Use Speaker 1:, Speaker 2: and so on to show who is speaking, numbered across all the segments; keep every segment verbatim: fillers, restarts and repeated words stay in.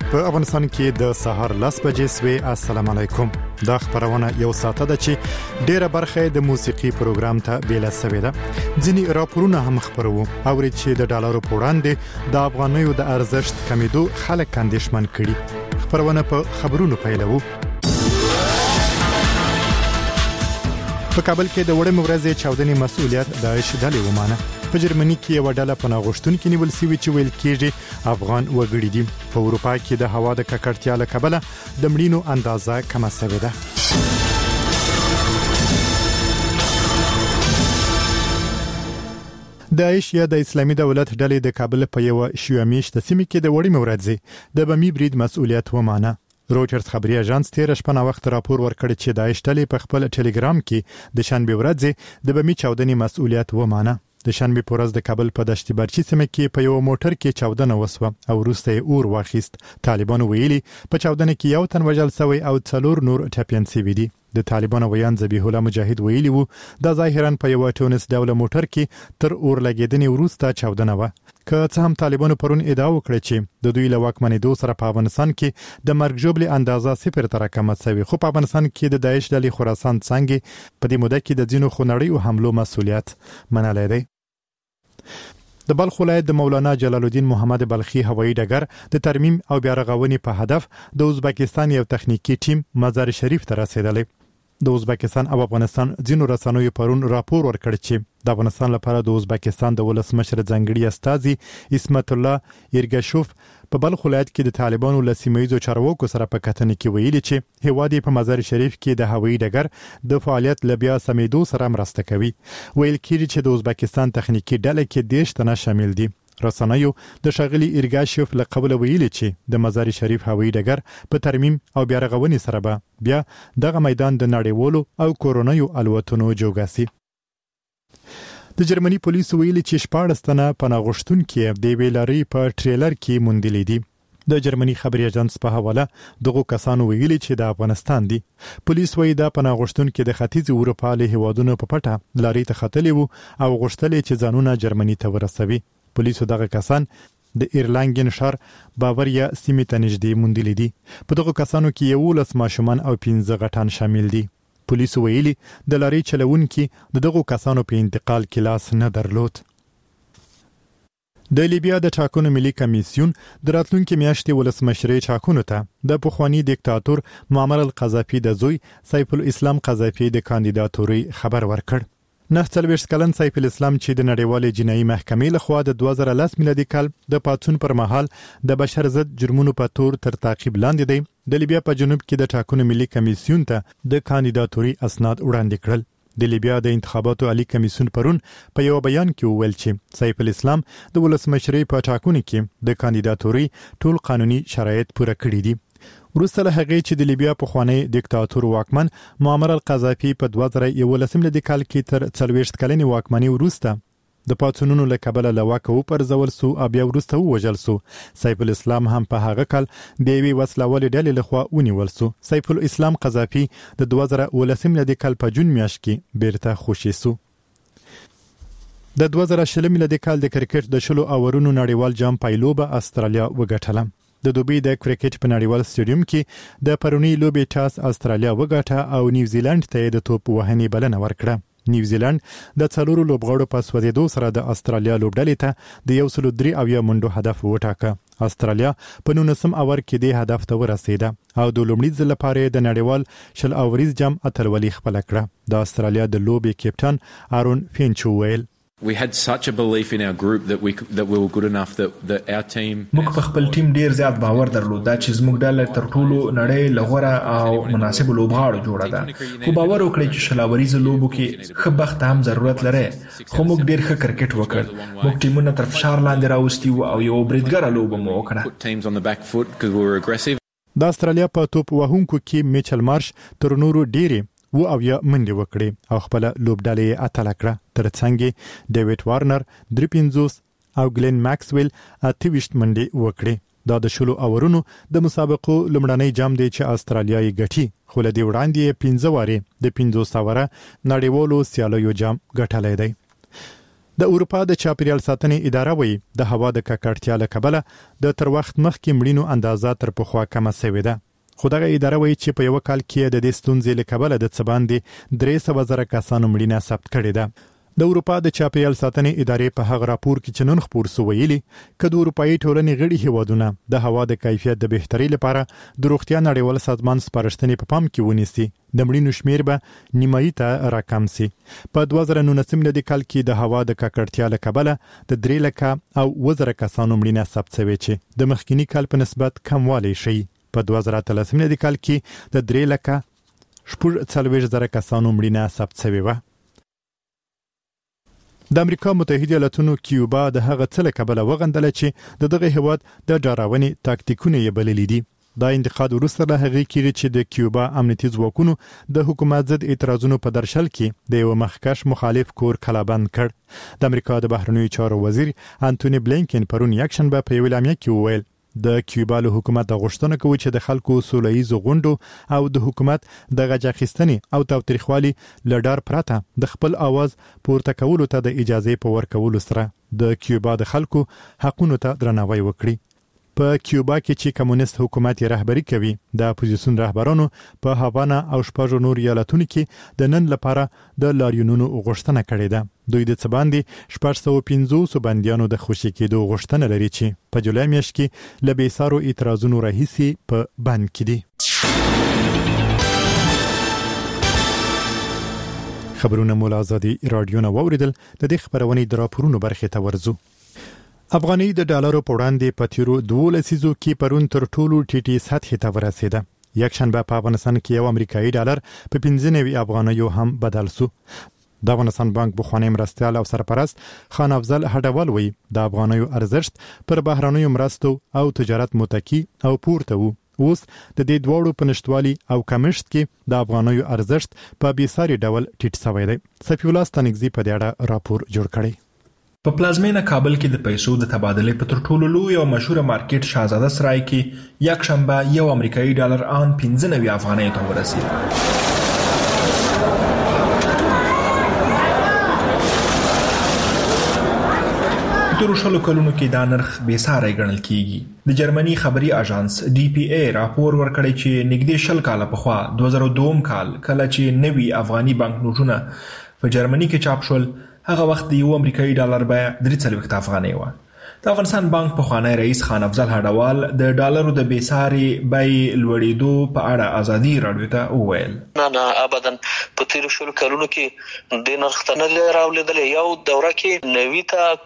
Speaker 1: په افغانستان کې د سهار لس بجې سوي. السلام علیکم. دا خبرونه یو ساعت ده چې ډیره برخه د موسیقي پروګرام ته بیل سوي ده. ځینی راپورونه هم خبرو او چې د ډالرو په وړاندې د افغانیو د ارزښت کمیدو خلک اندېښمن کړي. خبرونه په خبرونو پیلوو. په کابل کې د وړم ورځې چاودنې مسؤلیت داعش ډلې ومانه. په جرمني کې یو ډله پناه غوښتونکي نیول شوی چې ویل کېږي افغان وګړي دي. په اروپا کې د هوا د ککړتیا له کبله د مړینو اندازه کمه شوې ده. داعش یا د اسلامي دولت ډلې د کابل په یو شیعه میشته سیمه کې د وړم ورځې د بمي برید مسؤلیت ومانه. روجرز خبري اژانس تیر شپه وخت راپور ورکړ چې داعش ډلې په خپل ټلګرام کې د شنبه ورځې د بمي چاودنې مسؤلیت ومانه. د شنبه په ورځ د کابل په دشت برچی سیمه کې په یو موټر کې چاودنه وسوه او وروسته اور واخیست. طالبان ویلي په چاودنه کې یو تن وژل شوی او څلور نور ټپيان شوي دي. د طالبان ویان ذبیح الله مجاهد ویلي وو د ظاهرا په یو ټونس ډول موټر کې تر اور لګیدنې وروسته چاودنه و. که څه هم طالبانو پرون ادعا وکړه چې د دوی له واکمنېدو سره په افغانستان کې د مرګ ژوبلې اندازه صفر ته راکمه شوې، خو په افغانستان کې د داعش ډلې خراسان څنګه په دې موده کې د ځینو خونړیو حملو مسؤلیت منلی دی. د بلخ ولایت د مولانا جلال الدین محمد بلخي هوایي ډګر د ترمیم او بیا رغونې په هدف د ازبکستان یو تخنیکی ټیم مزار شریف ته رسیدلی. د ازبکستان او افغانستان ځینو رسنیو پرون راپور ورکړ چې د افغانستان لپاره د ازبکستان د ولسمشر ځانګړي استازي اسمت الله ایرګشوف په بلخ ولایت کې د طالبانو له سیمه‌ییزو چارواکو سره په کتنه کې ویلي چې هیواد په مزار شریف کې د هوایي ډګر د فعالیت لبیا سمیدو سره مرسته کوي. ویل کېږي چې د ازبکستان تخنیکی ډله کې دیش تنه شامل دي. رسنیو د شاغلي ایرګاشوف له قبل ویلي چې د مزار شریف هوایي ډګر په ترمیم او بیا رغونې سره به بیا دغه میدان د نړیوالو او کورونیو الوتنو جوګاسي. د جرمني پولیسو ویلي چې شپاړس تنه پناه غوښتونکي د ویلاري په ټریلر کې موندلي دي. د جرمني خبري اژانس په حواله دغه کسانو ویلي چې د افغانستان دي. پولیس وایي دا پناه غوښتونکي د ختیځ اروپا له هیوادونو په پټه لاري ته ختلي وو او غوښتل چې ځانونه جرمني ته ورسوي. پولیسو دغه کسان د ایرلانګن شهر باوریا سیمې ته نږدې موندلي دي. په دغه کسانو کې یولس ماشومان او پنځه غټان شامل دي. پولیسو ویلي د لاري چلوونکي د دغه کسانو په انتقال کې لاس نه درلود. د لیبیا د ټاکنو ملي کمیسیون د راتلونکي میاشتې ولسمشرۍ ټاکنو ته د پخوانی دیکتاتور معمر القذافي د زوی سیف الاسلام قذافي د کاندیداتوري خبر ورکړ. نه څلوېښت کلن سیف الاسلام چې د نړیوالې جنایي محکمې لخوا د دوه زره لس میلادي کال د پاڅون پر مهال د بشر ضد جرمونو په تور تر تعقیب لاندې دی، د لیبیا په جنوب کې د ټاکنو ملي کمیسیون ته د کاندیداتوري اسناد وړاندې کړل. د لیبیا د انتخاباتو عالی کمیسیون پرون په یو بیان کې وویل چې سیف الاسلام د ولسمشرۍ په ټاکنو کې د کاندیداتوري ټول قانوني شرایط پوره کړي دي. وروسته له هغې چې د لیبیا پخوانی دیکتاتور واکمن معمر القذافي په دوه زره یولس میلادي کال کې تر څلوېښت کلنې واکمنۍ وروسته د پاڅونونو له کبله له واکه وپرځول سو او بیا وروسته ووژل سو. سیف الاسلام هم په هغه کال د یوې وسلوالې ډلې لخوا ونیول سو. سیف الاسلام قذافي د دوه زره اوولس میلادي کال په جون میاشت کې بیرته خوشي سو. د دوه زره شل میلادي کال د کرکټ د شلو اورونو نړیوال جام پایلوبه استرالیا وګټله. د دوبۍ د کرکټ په نړیوال سټیډیوم کې د پرونی لوبې ټاس استرالیا وګټه او نیوزیلند ته د توپ وهنې بلنه ورکړه. نیوزیلند د څلورو لوبغاړو په سوځېدو سره د استرالیا لوبډلې ته د یو سل درې اویا منډو هدف وټاکه. استرالیا په نولسم اور کې د هدف ته ورسېده او د لومړي ځل لپاره د نړیوال شل اوریز جام اتلولي خپل کړه. د استرالیا د لوبې کپټان آرون فینچ ویل
Speaker 2: We had such a belief in our group that we that we were good enough that that our team
Speaker 3: موږ په خپل ټیم ډیر زیات باور درلود چې زموږ ډله تر ټولو نړۍ لغوره او مناسب لوبغاړو جوړه ده. خو باور وکړئ چې شلاوریز لوبو کې ښه بخت هم ضرورت لري. خو موږ ډیر ښه کرکټ وکړ. موږ ټیمونه تر فشار لاندې راوستي او یو بریدګر لوب مو وکړه.
Speaker 1: د استرالیا په توپ وهونکو کې میچل مارش تر نورو ډیره و او یا منډه وکړي او خپل لوبډلې اتل کړه. ترڅنګ ډیوډ وارنر درې پنځوس او ګلین ماکسویل اتهویشت منډه وکړي. دا د شلو اورونو د مسابقو لمړنۍ جام دی چې استرالیا یې ګټي، خو له دې وړاندې پنځه واري د پنځوس اوره نړیوالو سیالیو جام ګټلی دی. د اروپا د چاپیریال ساتنې اداره وایي د هوا د ککړتیا له کبله د تر وخت مخکې مړینو اندازه تر پخوا کمه شوې ده. خو دغه اداره وایي چې په یو کال کې د دې ستونزې له کبله د څه باندې درې سوه زره کسانو مړینه ثبت کړې ده. د اروپا د چاپیریال ساتنې ادارې په هغه راپور کې چې نن خپور سو ویلي چې د اروپאי ټولنې غړي هیوادونه د هوا د کیفیت د بهتري لپاره د روغتیا نړیوال سازمان سپارښتنې په پام کې ونیسي. د مړینو شمیر به نیمایي ته راکم سي. په دوه زره نولسم کال کې د هوا د ککړتیا له کبله د درې لکه او اووه زره کسانو مړینه ثبت شوې چې د مخکینی کال په نسبت کموالی شي. په دوه زره اتلسم کال کې د درې لکه شپږ څلوېښت زره کسانو مړینه ثبت شوې وه. د امریکا متحده ایالاتونو کیوبا د هغه څه له کبله وغندله چې د دغه هیواد د ډاراونې تاکتیکونه یې بللي دي. دا انتقاد وروسته له هغې کېږي چې د کیوبا امنیتي ځواکونو د حکومت ضد اعتراضونو په درشل کې د یو مخکش مخالف کور کلابند کړ. د امریکا د بهرنیو چارو وزیر انټونی بلینکن پرون یکشنبه په یوه اعلامیه کې وویل د کیوبا له حکومت غوښتنه کوي چې د خلکو سولهییزو غونډو او د حکومت د غچ اخیستنې او تاوتریخوالي له ډار پرته د خپل आवाज پورته کولو ته د اجازه په ورکولو سره د کیوبا د خلکو حقونو ته درناوی وکړي. په کیوبا کې چې کمونیست حکومت رهبری کوي د اپوزیسیون رهبرانو په هاوانا او شپږ نور ایالتونو کې د نن لپاره د لاریونونو غوښتنه کړې ده. دوی د څه باندې شپږ سوه پنځوس بندیانو د خوشي کېدو غوښتنه لري چې په جولای میاشت کې له بېسارو اعتراضونو راهیسې په بند کې دي. خبرونه مو له ازادي راډیو نه واوریدل. د دې خبرونې د راپورونو برخې ته ورځو. افغاني د ډالرو په وړاندې په تیرو دوو لسیزو کې پرون تر ټولو ټیټې سطحې ته ورسېده. یکشنبه په افغانستان کې یو امریکایي ډالر په پنځه نوي افغانیو هم بدل سو. د افغانستان بانک بخوانی مرستیال او سرپرست خان افضل هډوال وایي د افغانیو ارزښت پر بهرنیو مرستو او تجارت متکی او پورته وو. اوس د دې دواړو په نشټوالي او کمښت کې د افغانیو ارزښت په بېساري ډول ټیټ شوی دی. صفي الله ستانکزي په دې اړه راپور جوړ کړی.
Speaker 3: په پلازمینه کابل کې د پیسو د تبادلې په تر ټولو لوی او مشهور مارکیټ شاهزاده سرای کې یک شنبه یو امریکایي ډالر آن پنځه نوي افغانۍ ته ورسید. تر شلو کلونو کې دا نرخ بېساری ګڼل کیږي. د جرمني خبري اژانس ډي پی ای راپور ورکړی چې نږدې شل کاله پخوا دوه زره دوه کال کله چې نوي افغاني بانک نوټونه په جرمني کې چاپ شول هغه وخت د یو امریکایي ډالر بیه درې څلوېښت افغانۍ وه. د افغانستان بانک پخوانی رئیس خان افضل هډوال د ډالرو د بېساري بیې لوړېدو په اړه ازادي راډیو ته وویل.
Speaker 4: نه نه ابدا په تیرو شلو کلونو کې د نرخ ته نه دی راولېدلی. یو دوره کې نوي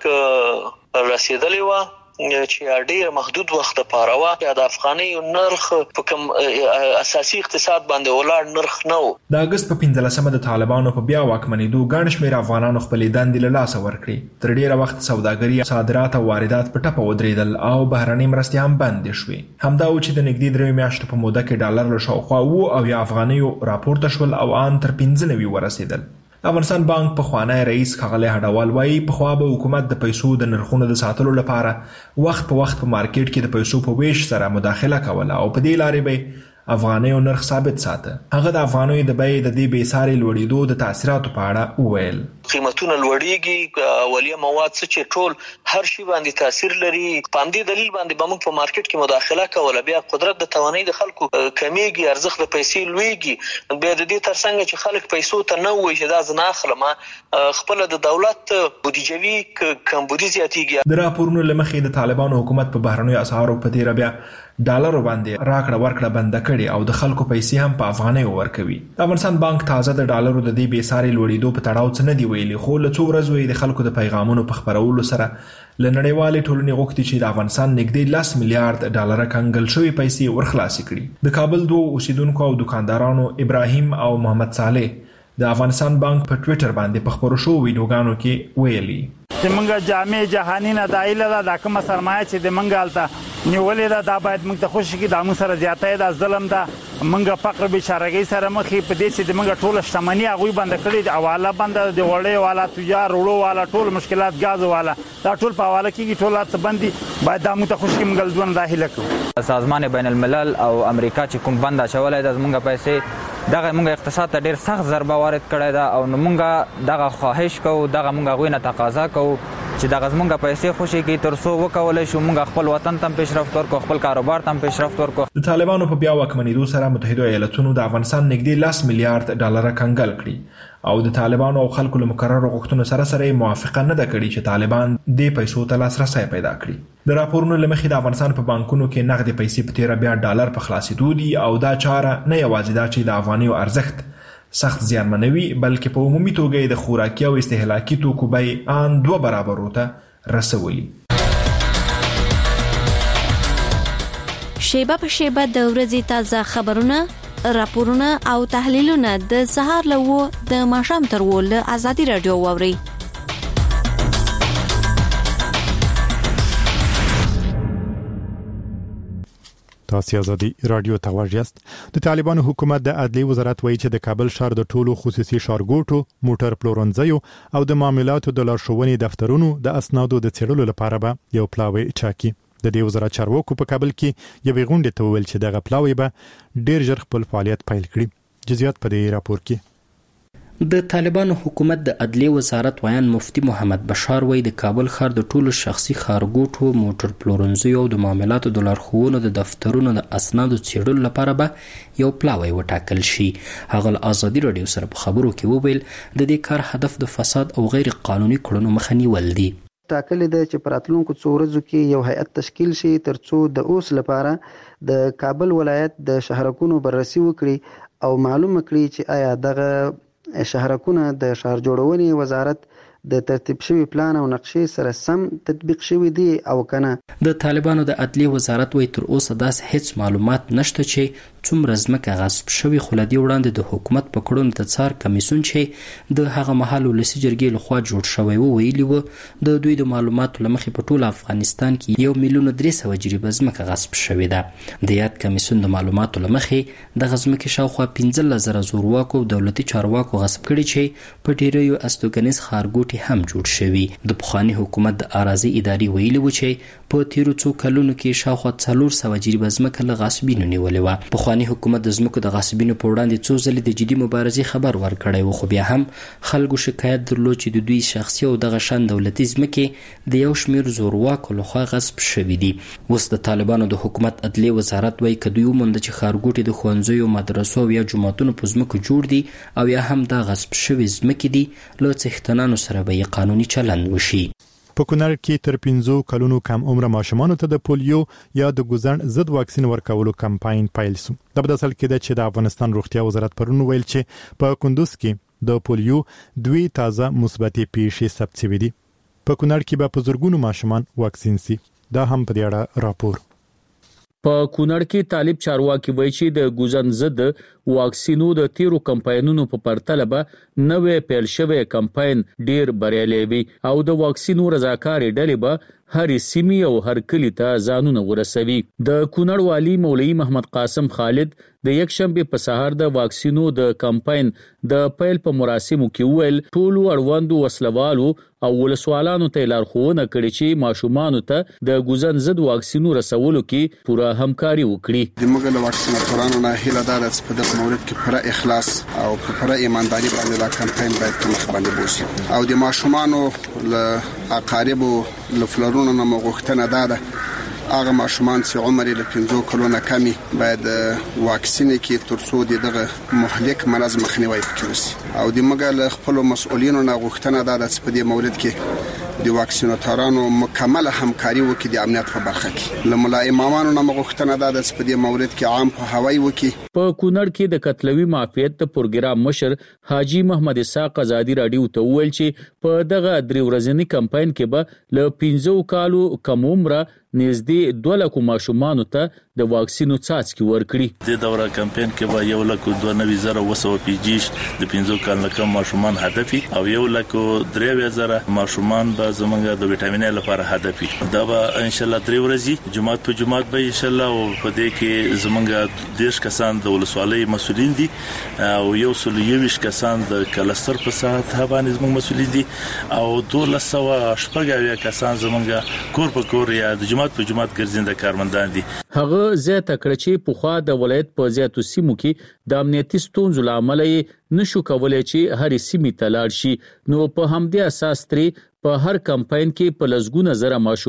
Speaker 4: ته رسېدلې وه چې ډېر محدود وخت لپاره وه. د افغانۍ نرخ په کوم اساسي اقتصاد باندې ولاړ نرخ نه و.
Speaker 3: د اګست په پنځلسمه د طالبانو په بیا واکمنېدو ګڼ شمېر افغانانو خپلې دندې له لاسه ورکړې. تر ډېره وخت سوداګري، صادرات او واردات په ټپه ودرېدل او بهرنۍ مرستې هم بندې شوې. همدا و چې د نږدې درې میاشتو په موده کې ډالر له شاوخوا اووه اویا افغانیو راپورته شول او آن تر پنځه نوي ورسېدل. افغانستان بانک پخوانی رئیس ښاغلی هډوال وایي پخوا به حکومت د پیسو د نرخونو د ساتلو لپاره وخت په وخت په مارکیټ کې د پیسو په ویش سره مداخله کوله او په دې لارې به افغانیو نرخ ثابت ساته. هغه د افغانیو د بیې د دې بېساري لوړېدو د تاثیراتو په اړه وویل.
Speaker 4: قیمتونه لوړېږي، اولیه مواد څه چې ټول هر شي باندې تاثیر لري. په همدې دلیل باندې به موږ په مارکیټ کې مداخله کوله. بیا قدرت د توانایي د خلکو کمیږي، ارزښت د پیسې لوړېږي. بیا د دې ترڅنګ چې خلک پیسو ته نه وایي چې دا زه نه اخلم، خپله د دولت بودیجوي کمبودي زیاتېږي.
Speaker 3: د راپورونو له مخې د طالبانو حکومت په بهرنیو اسعارو په تېره بیا ډالرو باندې راکړه ورکړه بنده کړي او د خلکو پیسې هم په افغانیو ورکوي. د افغانستان بانک تازه د ډالرو د دې بېساري لوړېدو په تړاو څه نه دي ویلي، خو له څو ورځو یې د خلکو د پیغامونو په خپرولو سره له نړیوالې ټولنې غوښتي چې د افغانستان نږدې لس میلیارډ ډالره کنګل شوې پیسې ورخلاصې کړي. د کابل دوه اوسیدونکو او دکاندارانو ابراهیم او محمد صالح د افغانستان بانک په ټویټر باندې په خپرو شوو ویډیوګانو کې ویلي
Speaker 5: چې موږ جامع جهاني نه دایله ده دا کومه سرمایه چې د موږ هلته نیولې ده دا باید موږ ته خوشي کړي. دا موږ سره زیاتی ده، ظلم ده، موږ فقر بېچارګۍ سره مخ یې په دې چې د موږ ټوله شتمني هغوی بنده کړې د حواله بنده د وړۍ والا تجار وړو والا ټول مشکلات ګازو والا دا ټول په حواله کېږي، ټول څه بند دي. باید دا موږ ته خوشي کړي، موږ ځوان دا هیله کوو.
Speaker 6: سازمان بین الملل او امریکا چې کوم بند اچولی ده زموږ پیسې دغه موږ اقتصاد ته ډیر سخت ضربه وارد کړی ده او موږ دغه خواهش کوو دغه موږ غوینه تقاضا کوو چې دغه زمونږ پیسې خوشي کی تر څو وکولای شو موږ خپل وطن ته پیشرفت ورکړو خپل کاروبار ته پیشرفت ورکړو.
Speaker 3: د طالبانو په بیا واکمنېدو سره متحده ایالاتونو د افغانستان نږدې لاس میلیارډ ډالر کنګل کړي او د طالبانو او خلکو له مقررو غوښتنو سره سره موافقه نه ده کړې چې طالبان د پیسو ته لاسرسي پیدا کړي. د راپورونو لمخې د افغانستان په بانکونو کې نغدي پیسې په تیره بیا ډالر په خلاصېدو دي او دا چاره نه یوازې دا چې د افغانیو ارزښت سخت زیانمنوي بلکې په عمومي توګه د خوراکي او استهلاکي توکو بیې ان دوه برابر ته رسولي.
Speaker 7: شیبه په شیبه د ورځې تازه خبرونه، راپورونه او تحلیلونه د سهار له د ماښام تر ول ازادي رادیو واوري.
Speaker 1: تاسو ازادي رادیو ته واجیاست. د طالبانو حکومت د عدلیه وزارت وایي چې د کابل ښار د ټولو خصوصي ښارګوټو، موټر پلورنځیو او د معاملاتو د لارښوونې دفترونو د اسنادو د څېړلو لپاره به یو پلاوی چاکي. د دې وزارت چارواکو په کابل کې یوې غونډې ته وویل چې دغه پلاوی به ډیر ژر خپل فعالیت پیل کړي. جزئیات په دې راپور کې.
Speaker 8: د طالبانو حکومت د عدلیه وزارت ویان مفتي محمد بشار وایي د کابل ښار د ټولو شخصي ښارګوټو، موټر پلورنځیو او د معاملاتو د لارښوونو د دفترونو د اسنادو څېړلو لپاره به یو پلاوی وټاکل شي. هغه له ازادي رادیو سره په خبرو کې وویل د دې کار هدف د فساد او غیر قانوني کړنو مخه نیول دي.
Speaker 9: ټاکلې ده چې په راتلونکو څو ورځو کې یو هیئت تشکیل شي ترڅو د اوس لپاره د کابل ولایت د شهرکونو بررسي وکړي او معلومه کړي چې آیا دغه شهرکونه د ښار جوړونې وزارت د ترتیب شوی پلان او نقشې سره سم تطبیق شوی دی او کنه.
Speaker 8: د طالبانو د عدلیه وزارت وایي تر اوسه داسې هیڅ معلومات نشته چې څومره ځمکه غصب شوی، خو له دې وړاندې د حکومت په کړنو د څار کمیسیون چې د هغه مهال ولسي جرګې لخوا جوړ شوی و ویلي و د دوی د معلوماتو له مخې په ټول افغانستان کې یو میلیون درې سوه جریبه ځمکه غصب شوې ده. د یاد کمیسیون د معلوماتو له مخې دغه ځمکې شاوخوا پنځلس زره زورواکو او دولتي چارواکو غصب کړي چې په ډیریو استوګنیز ښارګوټي هم جوړ شوي. د پخواني حکومت د اراضي ادارې ویلي و چې په تیرو څو کلونو کې شاوخوا څلور سوه جریبه ځمکه له غاصبینو نیولې وه. پخواني حکومت د ځمکو د غاصبینو په وړاندې څو ځلې د جدي مبارزې خبر ورکړی و، خو بیا هم خلکو شکایت درلود چې د دوی شخصي او دغه شان دولتي ځمکې د یو شمېر زورواکو لخوا غصب شوي دي. اوس د طالبانو د حکومت عدلیه وزارت وایي که دوی ومونده چې ښارګوټي د ښوونځیو، مدرسو او یا جوماتونو په ځمکو جوړ دي او یا هم دا غصب شوي ځمکې دي، له څښتنانو سره به یې قانوني چلند وشي.
Speaker 1: په کونړ کې تر پنځو کلونو کم عمره ماشومانو ته د پولیو یا د ګوزن ضد واکسین ورکولو کمپاین پیل شو. د بدل کې د چې د افغانستان روغتیا وزارت پرون ویل چې په کندوز کې د پولیو دوی تازه مثبتې پیښې ثبت شوې دي. په کونړ کې به په زرګونو ماشومان واکسین شي. دا هم په دې اړه راپور.
Speaker 10: په کونړ کې طالب چارواکي وایي چې د ګوزن ضد واکسینو د تیرو کمپاینونو په پرتله به نوې پیل شوی کمپاین ډیر بریالی وي او د واکسینو رضاکارې ډلې به هر سیمې او هر کلی ته ځانونه ورسوي. د کونړ والی مولوي محمد قاسم خالد د یکشنبه په سهار د واکسینو د کمپاین د پیل په مراسمو کې ویل ټول اړوندو وسلوالو او ولسوالانو ته لارښوونه کړې چې ماشومان ته د ګوزن ضد واکسینو رسولو کې پوره همکاري وکړي.
Speaker 11: د موږ له واکسیناتورانو نه هیله ده چې په دغه مورد کې پوره اخلاص او پوره ایمانداري باندې دا کمپاین باید په مخ باندې بوځي او د ماشومانو له اقاربو له فلرونو نه مغوښتنه ده هغه ماشومان چې عمر له پنځو کلونو کمی باید واکسین کې ترڅو دغه مهلک مرض مخنیوي وکړي او د موږ له خپل مسؤلینو نه غوښتنه ده چې په دې مورد کې د واکسیناتورانو مکمل همکاري وکړي د امنیت په برخه کې. له ملا امامانو نه غوښتنه ده چې په دې مورد کې عام په هوایی وکړي.
Speaker 10: په کونړ کې د قتلوي معافیت پروګرام مشر حاجی محمد اسحاق ازادي رادیو ته ویل چې په دغه درې ورځنی کمپاین کې به له پنځو کالو کم عمره نږدې دوه لکو ماشومانو ته د واکسینو څاڅکي ورکړي.
Speaker 12: د دوره کمپاین کې به یو لک دوه نوي زره وسو پیجیش د پنځو کالو کم ماشومان هدفي او یو لک درې زره ماشومان به زمونږ د وټامین لپاره هدفي. دا به ان شاء الله درې ورځې جمعات په جمعات به ان شاء الله او په دې کې زمونږ دیش کسان د ولسوالۍ مسؤلین دي او یو سل یوش کسان د کلستر په ساحت باندې زمونږ مسؤلین دي او دوه لسو شپږ کسان زمونږ کور په کور یا د جمعات جماعت په جماعت ګرځنده کارمندان دي.
Speaker 10: هغه زیاته کړ چې په خوا د ولایت په زیاتو سیمو کې د امنیتي ستونزو لامل نشو کولای چې هر سیمه ته لاړ شي. نو په همدې اساس ترې په هر کمپاین کې په لزګونه زره ماشومان